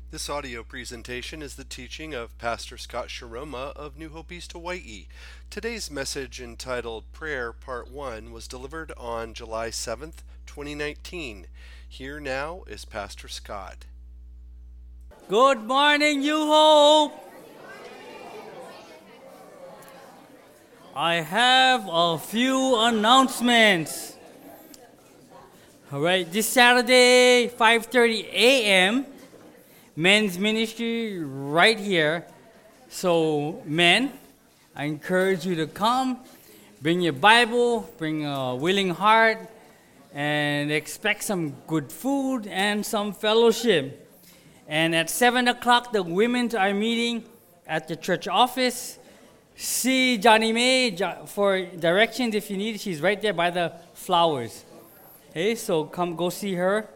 This audio presentation is the teaching of Pastor Scott Sharoma of New Hope East Hawaii. Today's message, entitled Prayer Part 1, was delivered on July 7th, 2019. Here now is Pastor Scott. Good morning, New Hope! I have a few announcements. All right, this Saturday, 5:30 a.m., men's ministry right here. So, men, I encourage you to come, bring your Bible, bring a willing heart, and expect some good food and some fellowship. And at 7 o'clock, the women are meeting at the church office. See Johnny May for directions if you need. She's right there by the flowers. Okay, so come go see her.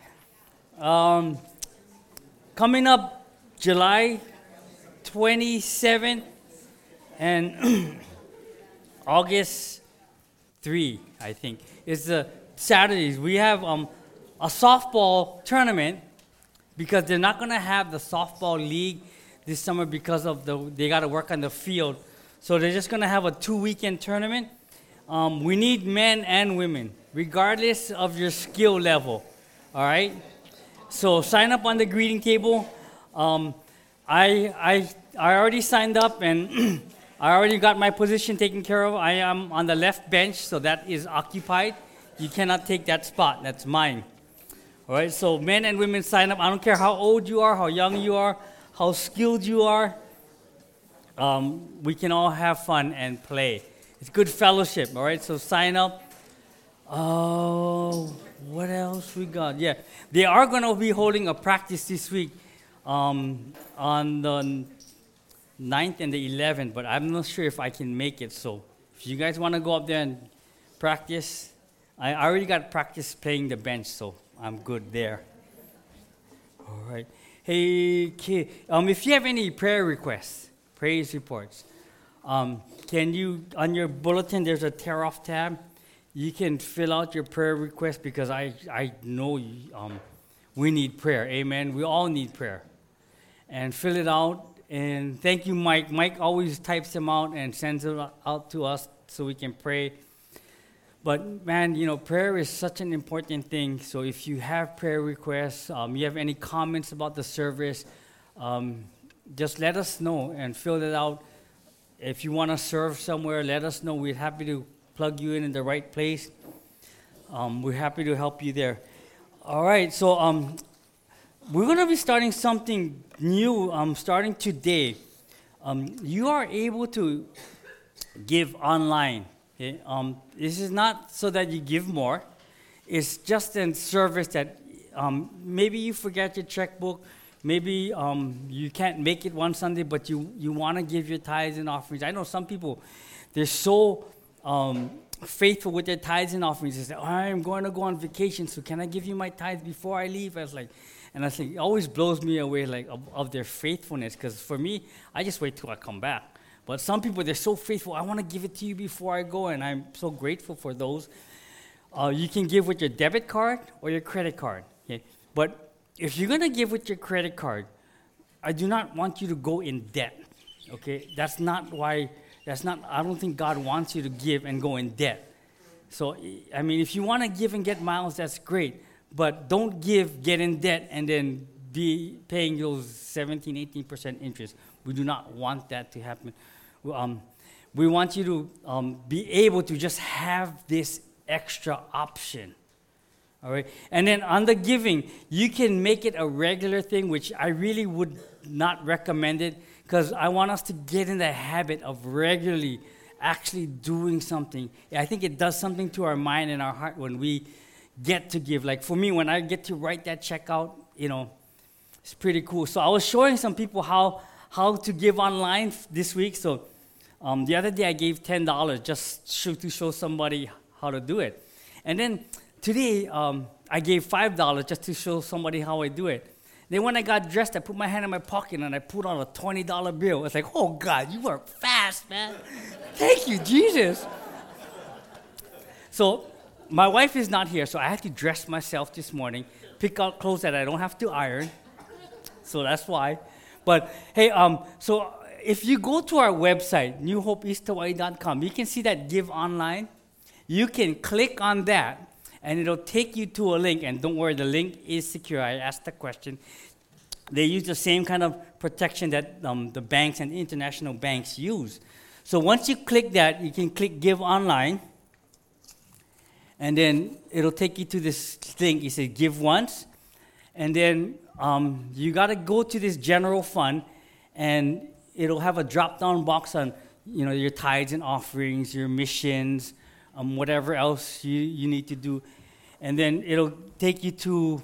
Coming up July 27th and August 3, I think, is the Saturdays. We have a softball tournament because they're not going to have the softball league this summer because of they got to work on the field. So they're just going to have a 2-weekend tournament. We need men and women, regardless of your skill level. All right? So sign up on the greeting table. I already signed up and I already got my position taken care of. I am on the left bench, so that is occupied. You cannot take that spot. That's mine. All right? So men and women sign up. I don't care how old you are, how young you are, how skilled you are. We can all have fun and play. It's good fellowship, all right? So sign up. Oh, what else we got? Yeah, they are going to be holding a practice this week on the 9th and the 11th, but I'm not sure if I can make it. So if you guys want to go up there and practice, I already got practice playing the bench, so I'm good there. All right. Hey, kid, if you have any prayer requests, praise reports, can you, on your bulletin, there's a tear-off tab. You can fill out your prayer request because I know we need prayer. Amen. We all need prayer. And fill it out. And thank you, Mike. Mike always types them out and sends it out to us so we can pray. But, man, prayer is such an important thing. So if you have prayer requests, you have any comments about the service, just let us know and fill it out. If you want to serve somewhere, let us know. We're happy to plug you in the right place. We're happy to help you there. All right, so we're going to be starting something new starting today. You are able to give online. Okay? This is not so that you give more. It's just a service that maybe you forget your checkbook. Maybe you can't make it one Sunday, but you want to give your tithes and offerings. I know some people, they're so faithful with their tithes and offerings. They say, I'm going to go on vacation, so can I give you my tithes before I leave? I was like, it always blows me away of their faithfulness, because for me, I just wait till I come back. But some people, they're so faithful. I want to give it to you before I go, and I'm so grateful for those. You can give with your debit card or your credit card. Okay? But if you're going to give with your credit card, I do not want you to go in debt, okay? I don't think God wants you to give and go in debt. So, if you want to give and get miles, that's great. But don't get in debt, and then be paying those 17, 18% interest. We do not want that to happen. We want you to be able to just have this extra option. All right, and then on the giving, you can make it a regular thing, which I really would not recommend it, because I want us to get in the habit of regularly actually doing something. I think it does something to our mind and our heart when we get to give. Like for me, when I get to write that check out, it's pretty cool. So I was showing some people how to give online this week. So the other day I gave $10 just to show somebody how to do it. And then today, I gave $5 just to show somebody how I do it. Then when I got dressed, I put my hand in my pocket and I put out a $20 bill. It's like, oh, God, you work fast, man. Thank you, Jesus. So my wife is not here, so I had to dress myself this morning, pick out clothes that I don't have to iron. So that's why. But hey, so if you go to our website, newhopeeasthawaii.com, you can see that Give Online. You can click on that, and it'll take you to a link. And don't worry, the link is secure. I asked the question. They use the same kind of protection that the banks and international banks use. So once you click that, you can click Give Online, and then it'll take you to this link. It says Give Once, and then you got to go to this general fund, and it'll have a drop-down box on your tithes and offerings, your missions, whatever else you need to do, and then it'll take you to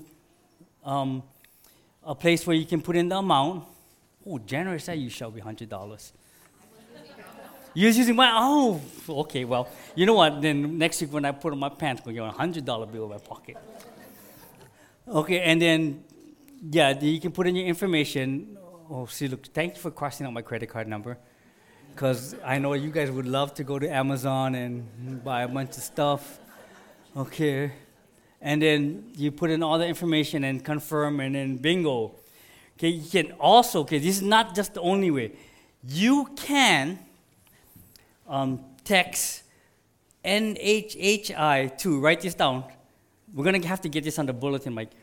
a place where you can put in the amount. Oh, generous you shall be $100. You're using okay, well, you know what? Then next week when I put on my pants, I'm going to get a $100 bill in my pocket. Okay, and then, you can put in your information. Oh, see, look, thank you for crossing out my credit card number, because I know you guys would love to go to Amazon and buy a bunch of stuff. Okay. And then you put in all the information and confirm, and then bingo. Okay, you can also, this is not just the only way. You can text NHHI to, write this down. We're going to have to get this on the bulletin, Mike.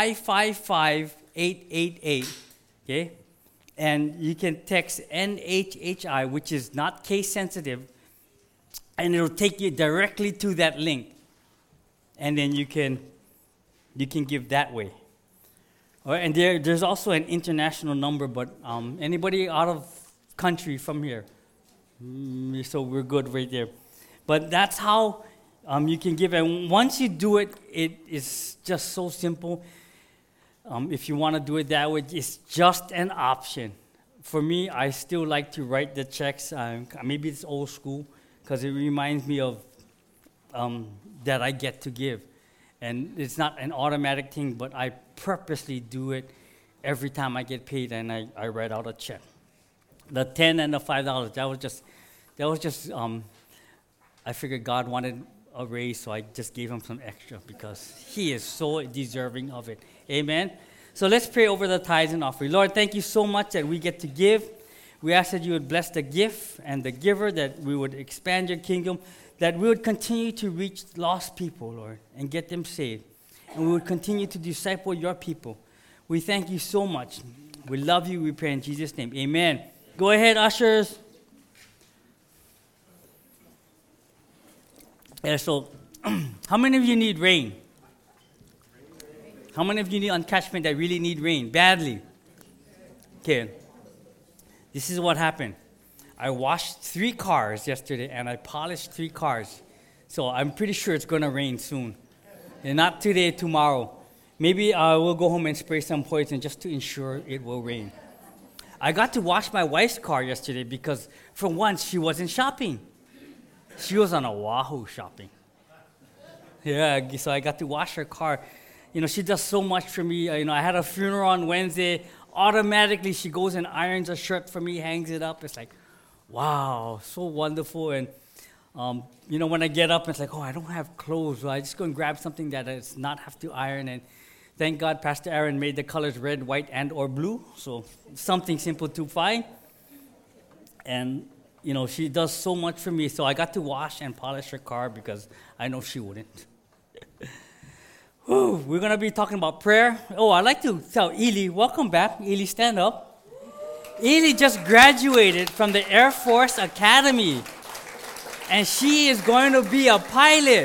555888, okay? And you can text NHHI, which is not case sensitive, and it'll take you directly to that link. And then you can give that way. All right, and there's also an international number, but anybody out of country from here, so we're good right there. But that's how you can give. And once you do it, it is just so simple. If you want to do it that way, it's just an option. For me, I still like to write the checks. Maybe it's old school, because it reminds me of that I get to give. And it's not an automatic thing, but I purposely do it every time I get paid, and I write out a check. The $10 and the $5, that was just I figured God wanted a raise, so I just gave him some extra because he is so deserving of it. Amen? So let's pray over the tithes and offering. Lord, thank you so much that we get to give. We ask that you would bless the gift and the giver, that we would expand your kingdom, that we would continue to reach lost people, Lord, and get them saved. And we would continue to disciple your people. We thank you so much. We love you. We pray in Jesus' name. Amen. Go ahead, ushers. Yeah, so how many of you need rain? How many of you need uncatchment that really need rain badly? Okay. This is what happened. I washed 3 cars yesterday, and I polished 3 cars. So I'm pretty sure it's going to rain soon. And not today, tomorrow. Maybe I will go home and spray some poison just to ensure it will rain. I got to wash my wife's car yesterday because for once she wasn't shopping. She was on Oahu shopping. Yeah, so I got to wash her car. She does so much for me. I had a funeral on Wednesday. Automatically, she goes and irons a shirt for me, hangs it up. It's like, wow, so wonderful. And, when I get up, it's like, I don't have clothes. So I just go and grab something that does not have to iron. And thank God Pastor Aaron made the colors red, white, and or blue. So something simple to find. And, she does so much for me. So I got to wash and polish her car because I know she wouldn't. We're going to be talking about prayer. I'd like to tell Eli, welcome back. Eli, stand up. Eli just graduated from the Air Force Academy, and she is going to be a pilot.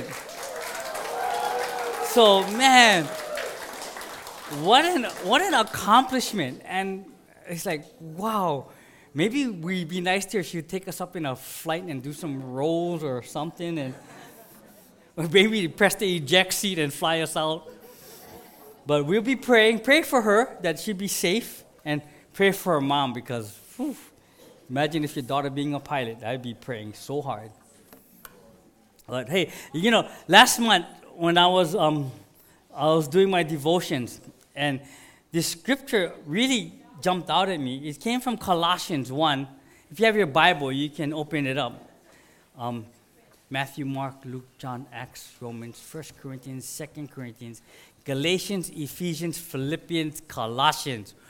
So, man, what an accomplishment. And it's like, wow, maybe we'd be nice to her. She'd take us up in a flight and do some rolls or something, and or maybe press the eject seat and fly us out. But we'll be praying. Pray for her that she'd be safe, and pray for her mom because, imagine if your daughter being a pilot. I'd be praying so hard. But hey, last month when I was doing my devotions, and this scripture really jumped out at me. It came from Colossians 1. If you have your Bible, you can open it up. Matthew, Mark, Luke, John, Acts, Romans, 1 Corinthians, 2 Corinthians, Galatians, Ephesians, Philippians, Colossians.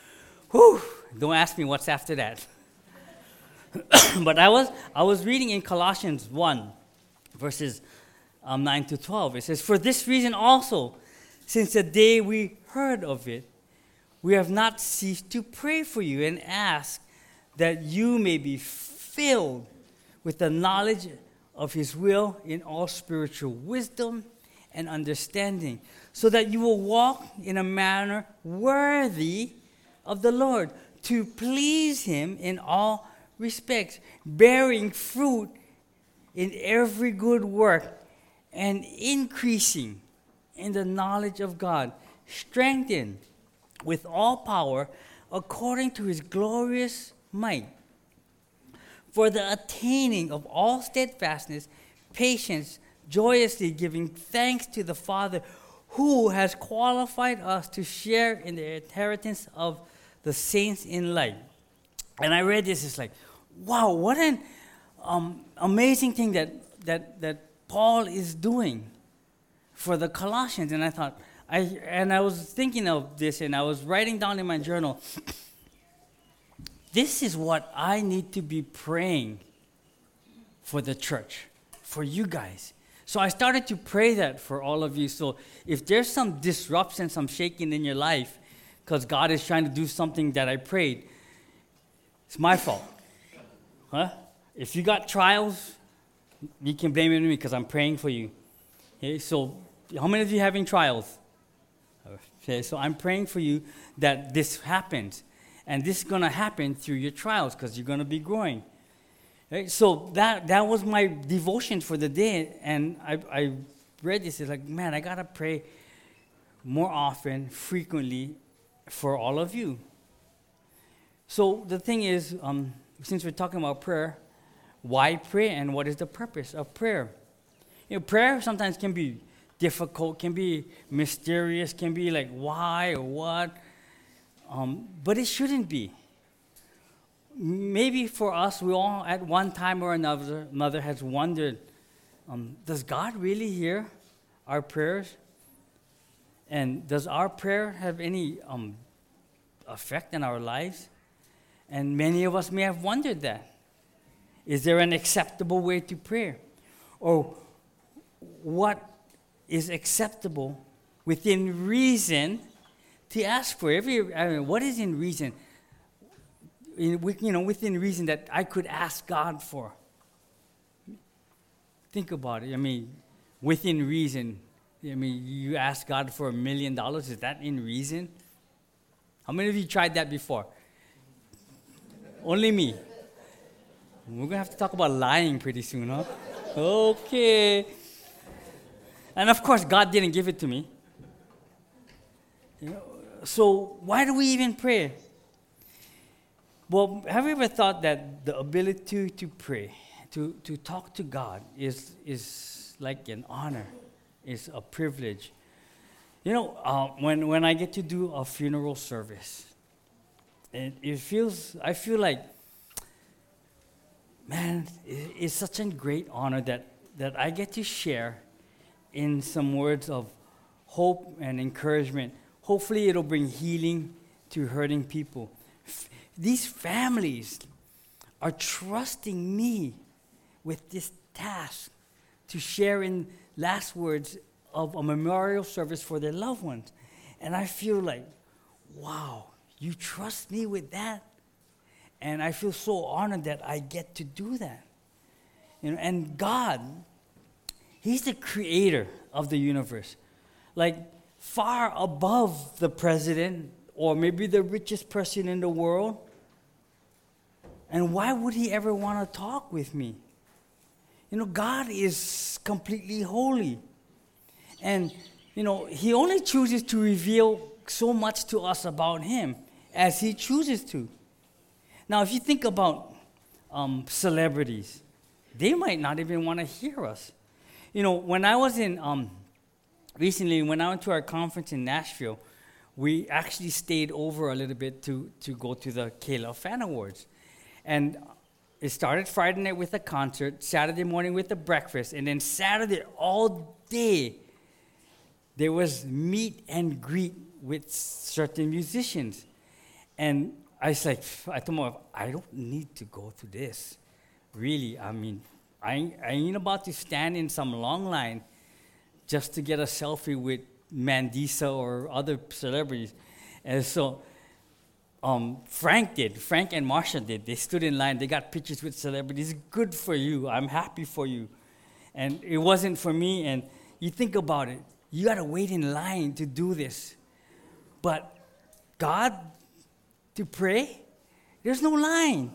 Whew, don't ask me what's after that. But I was reading in Colossians 1, verses 9 to 12. It says, "For this reason also, since the day we heard of it, we have not ceased to pray for you and ask that you may be filled with the knowledge of his will in all spiritual wisdom and understanding, so that you will walk in a manner worthy of the Lord, to please him in all respects, bearing fruit in every good work and increasing in the knowledge of God, strengthened with all power according to his glorious might, for the attaining of all steadfastness, patience, joyously giving thanks to the Father who has qualified us to share in the inheritance of the saints in light." And I read this, it's like, wow, what an amazing thing that Paul is doing for the Colossians. And I thought, I was thinking of this, and I was writing down in my journal, this is what I need to be praying for the church, for you guys. So I started to pray that for all of you. So if there's some disruption, some shaking in your life, because God is trying to do something that I prayed, it's my fault. Huh? If you got trials, you can blame it on me because I'm praying for you. Okay, so how many of you having trials? Okay, so I'm praying for you that this happens. And this is going to happen through your trials because you're going to be growing. Okay, so that was my devotion for the day. And I read this. It's like, man, I got to pray more often, frequently for all of you. So the thing is, since we're talking about prayer, why pray and what is the purpose of prayer? You know, prayer sometimes can be difficult, can be mysterious, can be like why or what. But it shouldn't be. Maybe for us, we all at one time or another has wondered, does God really hear our prayers? And does our prayer have any effect in our lives? And many of us may have wondered that. Is there an acceptable way to pray? Or what is acceptable within reason to ask for? What is in reason? Within reason that I could ask God for. Think about it. I mean, within reason. I mean, you ask God for $1 million. Is that in reason? How many of you tried that before? Only me. We're going to have to talk about lying pretty soon, huh? Okay. And of course, God didn't give it to me. So why do we even pray? Well, have you ever thought that the ability to pray, to talk to God is like an honor, is a privilege? When I get to do a funeral service, I feel like, man, it's such a great honor that I get to share in some words of hope and encouragement. Hopefully it'll bring healing to hurting people. These families are trusting me with this task to share in last words of a memorial service for their loved ones. And I feel like, wow, you trust me with that? And I feel so honored that I get to do that. And God, he's the creator of the universe. Like, far above the president or maybe the richest person in the world. And why would he ever want to talk with me? God is completely holy. And, he only chooses to reveal so much to us about him as he chooses to. Now, if you think about celebrities, they might not even want to hear us. When I was recently, when I went to our conference in Nashville, we actually stayed over a little bit to go to the Kayla Fan Awards. And it started Friday night with a concert, Saturday morning with a breakfast, and then Saturday all day, there was meet and greet with certain musicians. And I was like, I told my wife, I don't need to go to this. Really, I mean, I ain't about to stand in some long line just to get a selfie with Mandisa or other celebrities. And so Frank and Marsha did. They stood in line. They got pictures with celebrities. Good for you. I'm happy for you. And it wasn't for me. And you think about it. You got to wait in line to do this. But God, to pray, there's no line.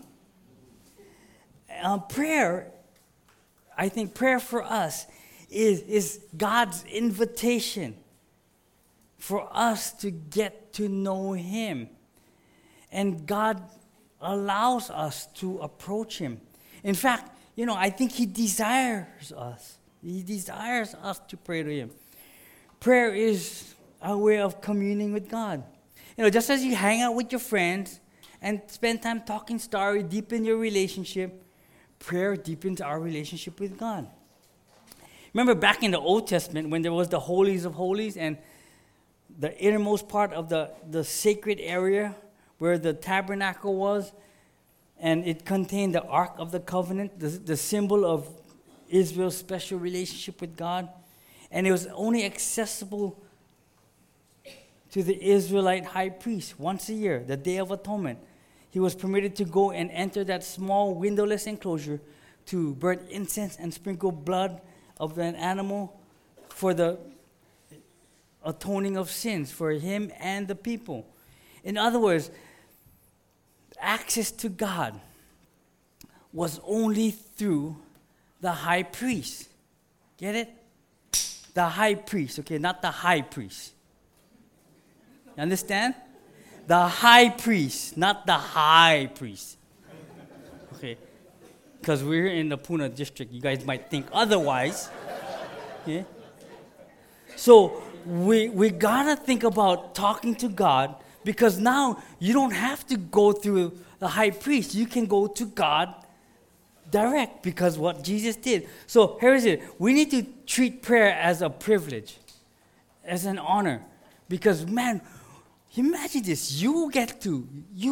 Prayer, I think prayer for us is God's invitation for us to get to know Him. And God allows us to approach Him. In fact, I think He desires us. He desires us to pray to Him. Prayer is a way of communing with God. Just as you hang out with your friends and spend time talking story, deepen your relationship, prayer deepens our relationship with God. Remember back in the Old Testament when there was the holies of holies and the innermost part of the sacred area where the tabernacle was, and it contained the Ark of the Covenant, the symbol of Israel's special relationship with God. And it was only accessible to the Israelite high priest once a year, the Day of Atonement. He was permitted to go and enter that small windowless enclosure to burn incense and sprinkle blood of an animal for the atoning of sins for him and the people. In other words, access to God was only through the high priest. Get it? The high priest, okay, not the high priest. You understand? The high priest, not the high priest. Okay? Because we're in the Pune district, you guys might think otherwise. Okay? So we gotta think about talking to God, because now you don't have to go through the high priest. You can go to God direct, because what Jesus did. So here is it. We need to treat prayer as a privilege, as an honor. Because man, imagine this. You get to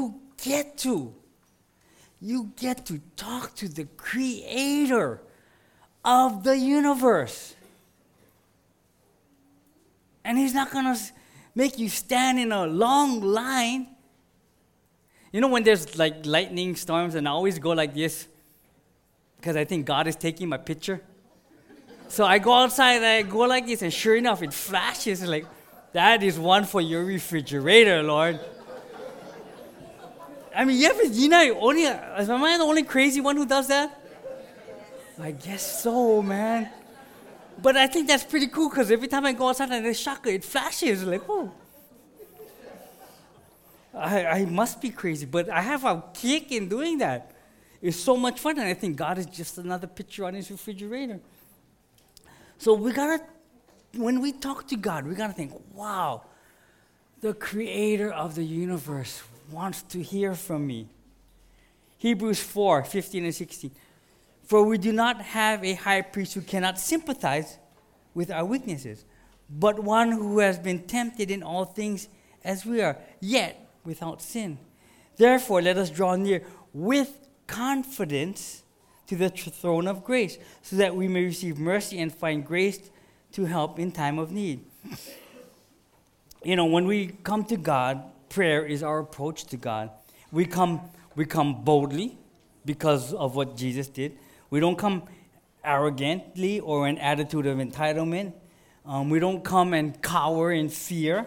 talk to the creator of the universe. And he's not going to make you stand in a long line. When there's like lightning storms, and I always go like this, because I think God is taking my picture. So I go outside and I go like this, and sure enough, it flashes. Like, that is one for your refrigerator, Lord. I mean, am I the only crazy one who does that? I guess so, man. But I think that's pretty cool, because every time I go outside and there's shaka, it flashes. Like, oh. I must be crazy, but I have a kick in doing that. It's so much fun, and I think God is just another picture on his refrigerator. So when we talk to God, we gotta think, wow, the creator of the universe wants to hear from me. Hebrews 4:15 and 16. For we do not have a high priest who cannot sympathize with our weaknesses, but one who has been tempted in all things as we are, yet without sin. Therefore, let us draw near with confidence to the throne of grace, so that we may receive mercy and find grace to help in time of need. When we come to God, prayer is our approach to God. We come boldly because of what Jesus did. We don't come arrogantly or an attitude of entitlement. We don't come and cower in fear.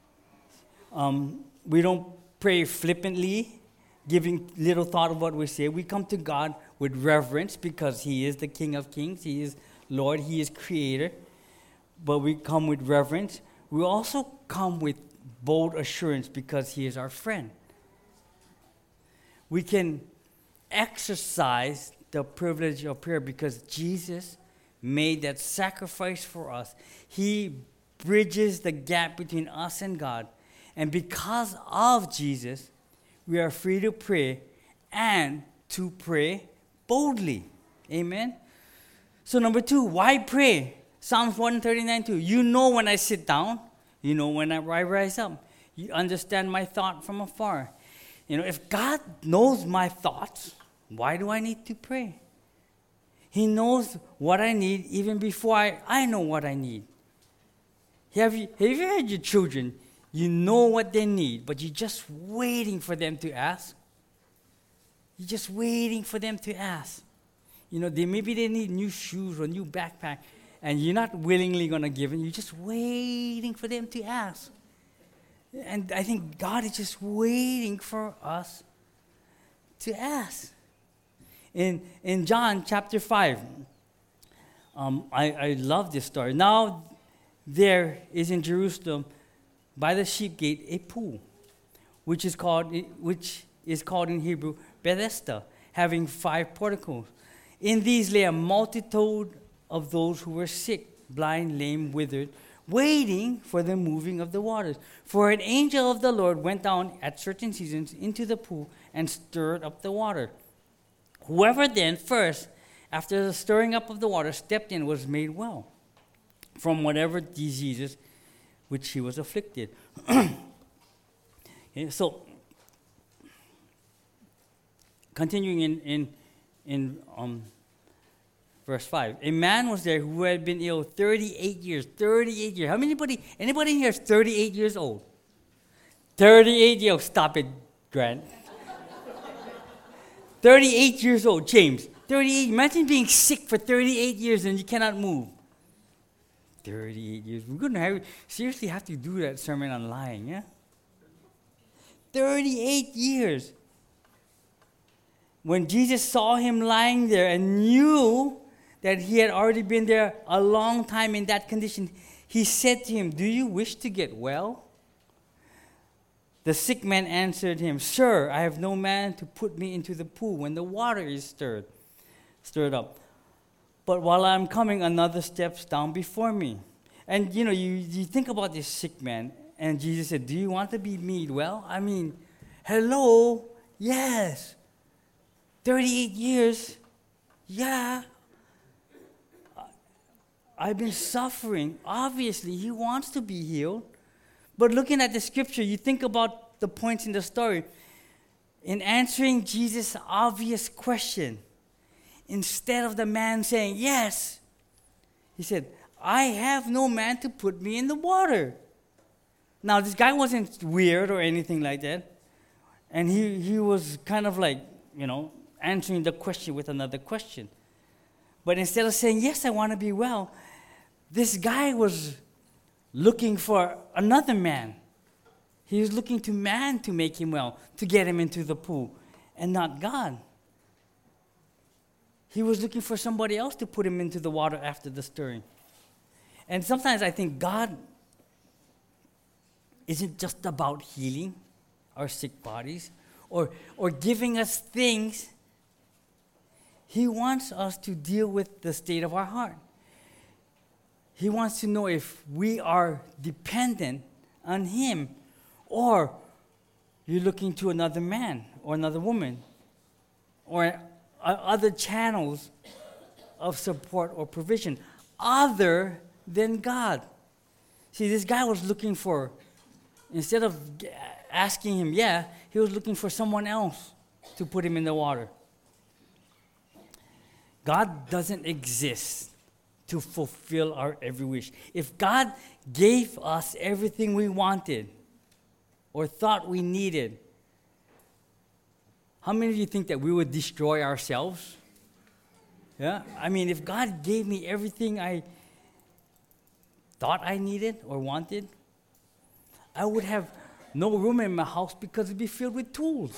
We don't pray flippantly, giving little thought of what we say. We come to God with reverence, because he is the King of Kings. He is Lord. He is Creator. But we come with reverence. We also come with bold assurance, because he is our friend. We can exercise the privilege of prayer because Jesus made that sacrifice for us. He bridges the gap between us and God. And because of Jesus, we are free to pray, and to pray boldly. Amen? So number 2, why pray? Psalms 139:2. You know when I sit down. You know when I rise up. You understand my thought from afar. If God knows my thoughts, why do I need to pray? He knows what I need even before I know what I need. Have you had your children? You know what they need, but you're just waiting for them to ask. You're just waiting for them to ask. Maybe they need new shoes or new backpack, and you're not willingly going to give them. You're just waiting for them to ask. And I think God is just waiting for us to ask. In John chapter 5, I love this story. Now there is in Jerusalem by the sheep gate a pool, which is called in Hebrew Bethesda, having 5 porticos. In these lay a multitude of those who were sick, blind, lame, withered, waiting for the moving of the waters. For an angel of the Lord went down at certain seasons into the pool and stirred up the water. Whoever then first, after the stirring up of the water, stepped in was made well from whatever diseases which he was afflicted. Okay, so, continuing in verse 5. A man was there who had been ill 38 years. 38 years. Anybody here is 38 years old? 38 years. Stop it, Grant. 38 years old, James. 38. Imagine being sick for 38 years and you cannot move. 38 years. We're going to seriously have to do that sermon on lying, yeah? 38 years. When Jesus saw him lying there and knew that he had already been there a long time in that condition, he said to him, "Do you wish to get well?" The sick man answered him, "Sir, I have no man to put me into the pool when the water is stirred up. But while I'm coming, another steps down before me." And you think about this sick man, and Jesus said, "Do you want to be made well?" I mean, hello, yes. 38 years, yeah. I've been suffering. Obviously, he wants to be healed. But looking at the scripture, you think about the points in the story. In answering Jesus' obvious question, instead of the man saying, "Yes," he said, "I have no man to put me in the water." Now, this guy wasn't weird or anything like that. And he was kind of like, answering the question with another question. But instead of saying, "Yes, I want to be well," this guy was looking for another man. He was looking to man to make him well, to get him into the pool, and not God. He was looking for somebody else to put him into the water after the stirring. And sometimes I think God isn't just about healing our sick bodies or giving us things. He wants us to deal with the state of our heart. He wants to know if we are dependent on him, or you're looking to another man or another woman or other channels of support or provision other than God. See, this guy was looking for, instead of asking him, he was looking for someone else to put him in the water. God doesn't exist to fulfill our every wish. If God gave us everything we wanted or thought we needed, how many of you think that we would destroy ourselves? Yeah? I mean, if God gave me everything I thought I needed or wanted, I would have no room in my house because it'd be filled with tools.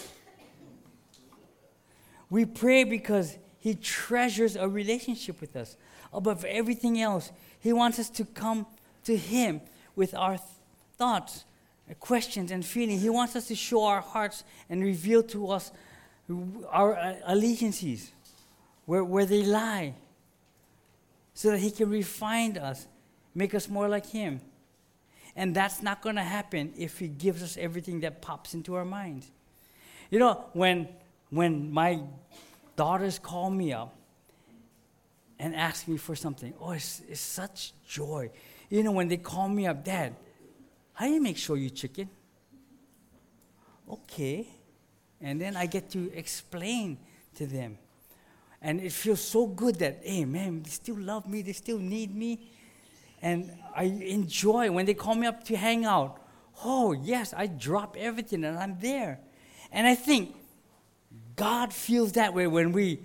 We pray because he treasures a relationship with us. Above everything else, he wants us to come to him with our thoughts, questions, and feelings. He wants us to show our hearts and reveal to us our allegiances, where they lie, so that he can refine us, make us more like him. And that's not going to happen if he gives us everything that pops into our minds. When my daughters call me up and ask me for something, it's such joy. When they call me up, "Dad, how do you make shoyu chicken?" Okay. And then I get to explain to them. And it feels so good that, hey, man, they still love me, they still need me. And I enjoy when they call me up to hang out. Oh, yes, I drop everything and I'm there. And I think God feels that way when we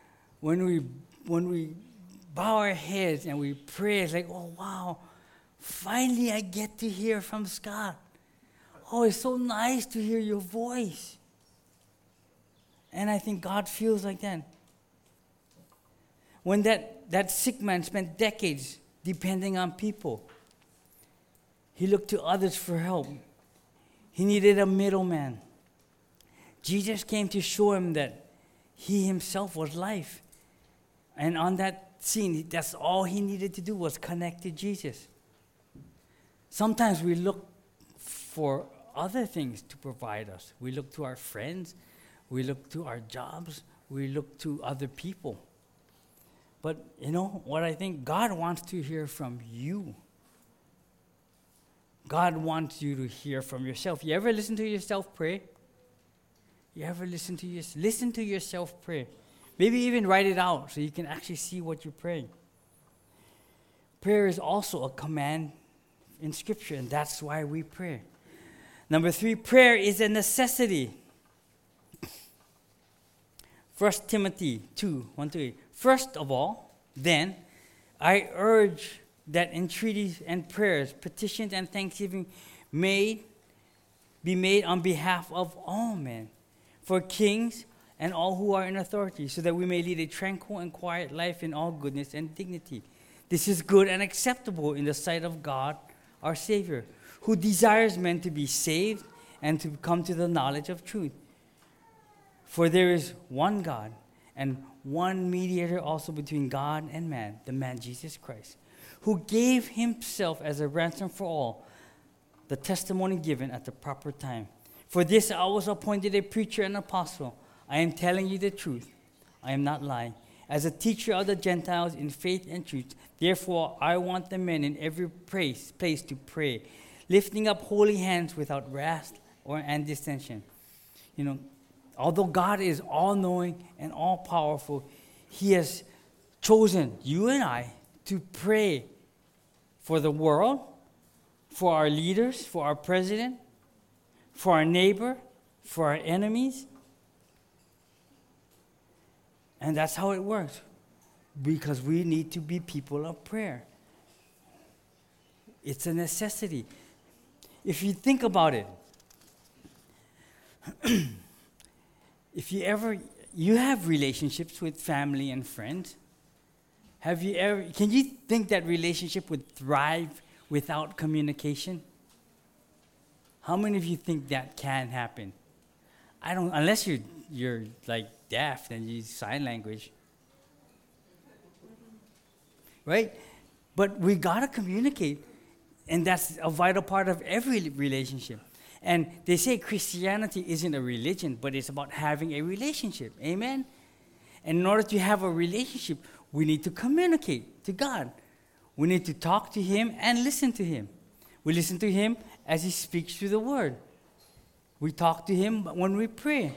bow our heads and we pray. It's like, oh, wow, finally I get to hear from Scott. Oh, it's so nice to hear your voice. And I think God feels like that. When that sick man spent decades depending on people, he looked to others for help. He needed a middleman. Jesus came to show him that he himself was life. And on that scene, that's all he needed to do was connect to Jesus. Sometimes we look for other things to provide us. We look to our friends. We look to our jobs. We look to other people. But you know what I think? God wants to hear from you. God wants you to hear from yourself. You ever listen to yourself pray? You ever listen to yourself pray? Maybe even write it out so you can actually see what you're praying. Prayer is also a command in Scripture, and that's why we pray. Number 3, prayer is a necessity. 1 Timothy 2, 1-8. First of all, then, I urge that entreaties and prayers, petitions and thanksgiving be made on behalf of all men, for kings and all who are in authority, so that we may lead a tranquil and quiet life in all goodness and dignity. This is good and acceptable in the sight of God, our Savior, who desires men to be saved and to come to the knowledge of truth. For there is one God and one mediator also between God and man, the man Jesus Christ, who gave himself as a ransom for all, the testimony given at the proper time. For this I was appointed a preacher and apostle. I am telling you the truth. I am not lying. As a teacher of the Gentiles in faith and truth, therefore I want the men in every place to pray, lifting up holy hands without wrath and dissension. You know, although God is all-knowing and all-powerful, He has chosen you and I to pray for the world, for our leaders, for our president, for our neighbor, for our enemies. And that's how it works, because we need to be people of prayer. It's a necessity. If you think about it, if you have relationships with family and friends, can you think that relationship would thrive without communication? How many of you think that can happen? I don't, unless you're like deaf and use sign language. Right? But we gotta communicate, and that's a vital part of every relationship. And they say Christianity isn't a religion, but it's about having a relationship. Amen? And in order to have a relationship, we need to communicate to God. We need to talk to Him and listen to Him. We listen to Him as He speaks through the Word. We talk to Him when we pray.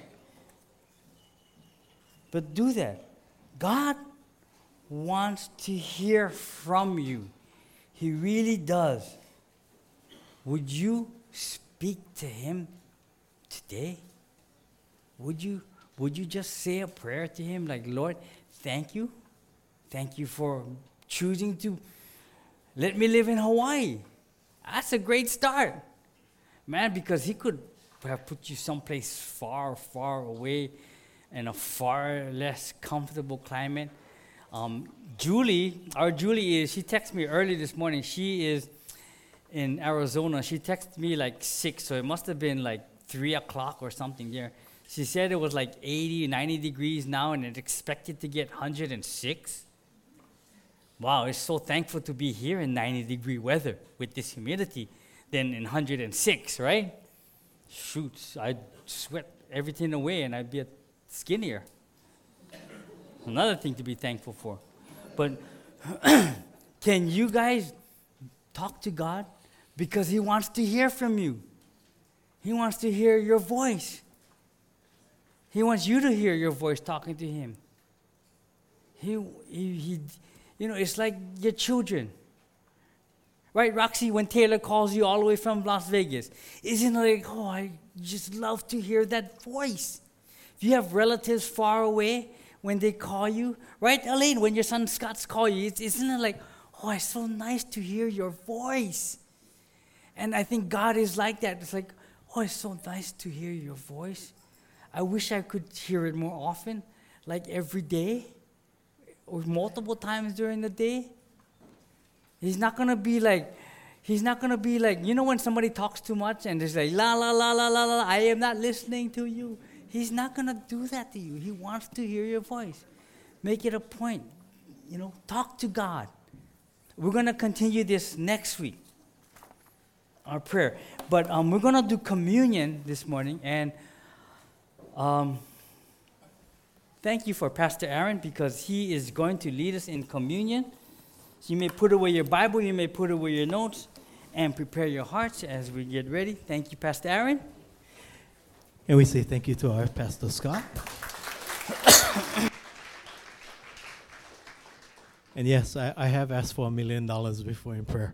But do that. God wants to hear from you. He really does. Would you speak to Him today? Would you just say a prayer to Him like, Lord, thank you. Thank you for choosing to let me live in Hawaii. That's a great start. Man, because He could have put you someplace far, far away in a far less comfortable climate. Julie she texted me early this morning. She is in Arizona. She texted me like 6, so it must have been like 3 o'clock or something there. She said it was like 80, 90 degrees now, and it's expected to get 106. Wow, it's so thankful to be here in 90-degree weather with this humidity than in 106, right? Shoots, I'd sweat everything away and I'd be skinnier. Another thing to be thankful for. But can you guys talk to God? Because He wants to hear from you. He wants to hear your voice. He wants you to hear your voice talking to him. He it's like your children. Right, Roxy, when Taylor calls you all the way from Las Vegas, isn't it like, oh, I just love to hear that voice? If you have relatives far away, when they call you, right, Elaine, when your son Scott's call you, isn't it like, oh, it's so nice to hear your voice? And I think God is like that. It's like, oh, it's so nice to hear your voice. I wish I could hear it more often, like every day or multiple times during the day. He's not going to be like, when somebody talks too much and it's like, la, la, la, la, la, la, I am not listening to you. He's not going to do that to you. He wants to hear your voice. Make it a point. Talk to God. We're going to continue this next week, our prayer. But we're going to do communion this morning. And thank you for Pastor Aaron, because he is going to lead us in communion. So you may put away your Bible, you may put away your notes, and prepare your hearts as we get ready. Thank you, Pastor Aaron. And we say thank you to our Pastor Scott. And yes, I have asked for $1 million before in prayer.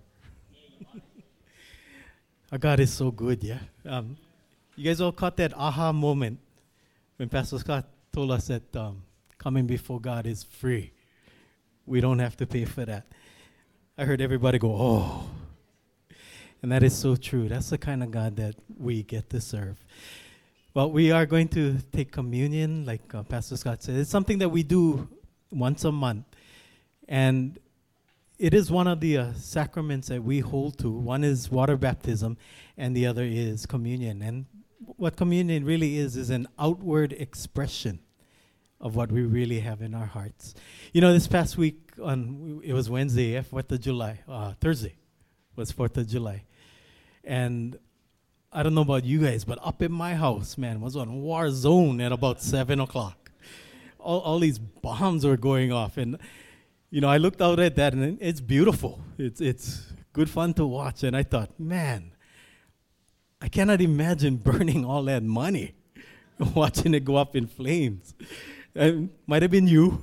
Our God is so good, yeah? You guys all caught that aha moment when Pastor Scott told us that coming before God is free. We don't have to pay for that. I heard everybody go, oh. And that is so true. That's the kind of God that we get to serve. Well, we are going to take communion, like Pastor Scott said. It's something that we do once a month. And it is one of the sacraments that we hold to. One is water baptism, and the other is communion. And what communion really is an outward expression of what we really have in our hearts. This past week, it was Wednesday, 4th of July. Thursday was 4th of July. And I don't know about you guys, but up in my house, man, was on war zone at about 7 o'clock. All these bombs were going off. And, I looked out at that, and it's beautiful. It's good fun to watch. And I thought, man, I cannot imagine burning all that money, watching it go up in flames. It might have been you.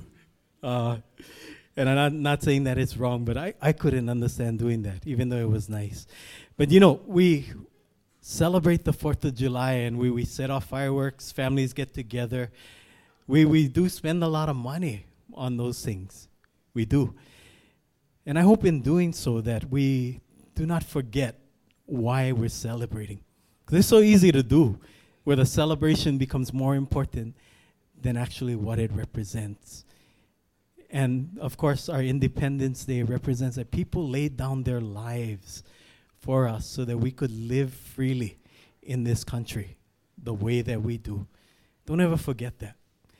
And I'm not saying that it's wrong, but I couldn't understand doing that, even though it was nice. But, we celebrate the 4th of July, and we set off fireworks, families get together. We do spend a lot of money on those things. We do. And I hope in doing so that we do not forget why we're celebrating. Because it's so easy to do, where the celebration becomes more important than actually what it represents. And, of course, our Independence Day represents that people laid down their lives for us so that we could live freely in this country the way that we do. Don't ever forget that.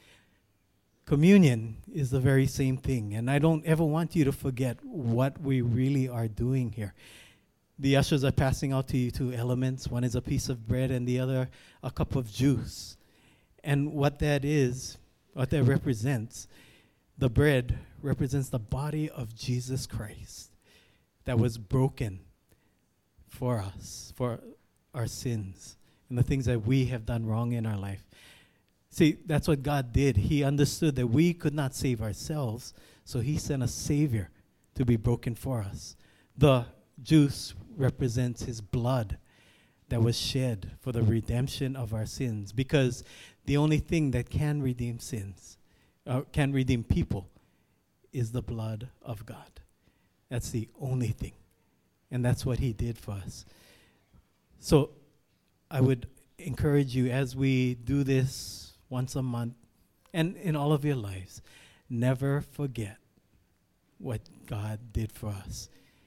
Communion is the very same thing, and I don't ever want you to forget what we really are doing here. The ushers are passing out to you 2 elements. One is a piece of bread, and the other a cup of juice. And what that is, what that represents, the bread represents the body of Jesus Christ that was broken for us, for our sins, and the things that we have done wrong in our life. See, that's what God did. He understood that we could not save ourselves, so he sent a Savior to be broken for us. The juice represents his blood that was shed for the redemption of our sins, because the only thing that can redeem sins, can redeem people, is the blood of God. That's the only thing. And that's what he did for us. So I would encourage you, as we do this once a month and in all of your lives, never forget what God did for us.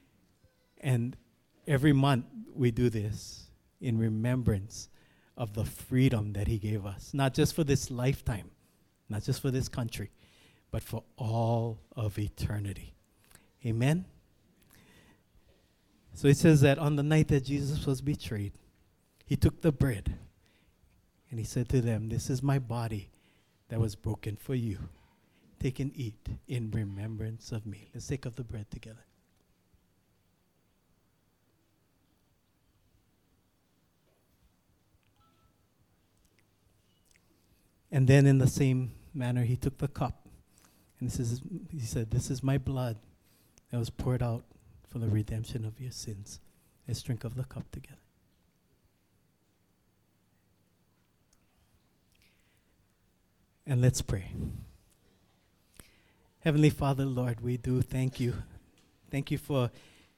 And every month we do this in remembrance of the freedom that he gave us, not just for this lifetime, not just for this country, but for all of eternity. Amen? So it says that on the night that Jesus was betrayed, he took the bread and he said to them, "This is my body that was broken for you. Take and eat in remembrance of me." Let's take of the bread together. And then in the same manner, he took the cup. And he said, "This is my blood that was poured out for the redemption of your sins." Let's drink of the cup together. And let's pray. Heavenly Father, Lord, we do thank you. Thank you for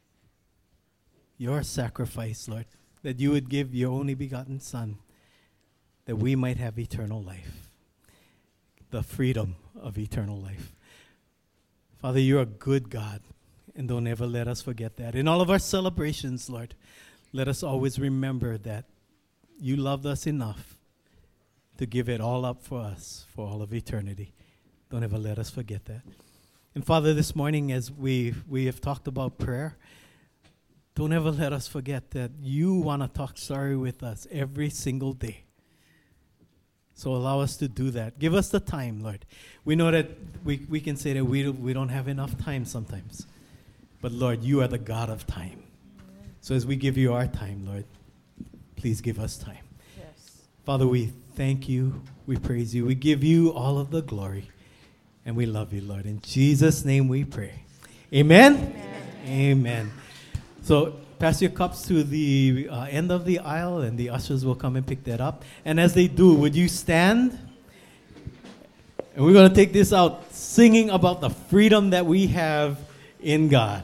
your sacrifice, Lord, that you would give your only begotten Son, that we might have eternal life, the freedom of eternal life. Father, you're a good God, and don't ever let us forget that. In all of our celebrations, Lord, let us always remember that you loved us enough to give it all up for us for all of eternity. Don't ever let us forget that. And Father, this morning as we have talked about prayer, don't ever let us forget that you want to talk sorry with us every single day. So allow us to do that. Give us the time, Lord. We know that we can say that we don't have enough time sometimes. But Lord, you are the God of time. So as we give you our time, Lord, please give us time. Yes. Father, we thank you. We praise you. We give you all of the glory. And we love you, Lord. In Jesus' name we pray. Amen? Amen. Amen. So pass your cups to the end of the aisle, and the ushers will come and pick that up. And as they do, would you stand? And we're going to take this out singing about the freedom that we have in God.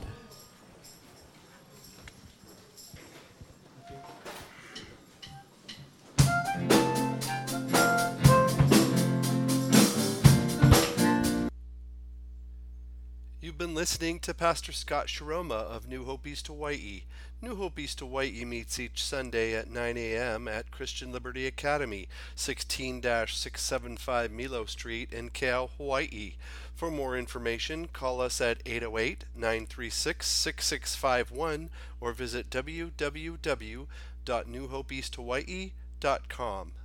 You've been listening to Pastor Scott Shiroma of New Hope East Hawaii. New Hope East Hawaii meets each Sunday at 9 a.m. at Christian Liberty Academy, 16-675 Milo Street in Keau, Hawaii. For more information, call us at 808-936-6651 or visit www.newhopeeasthawaii.com.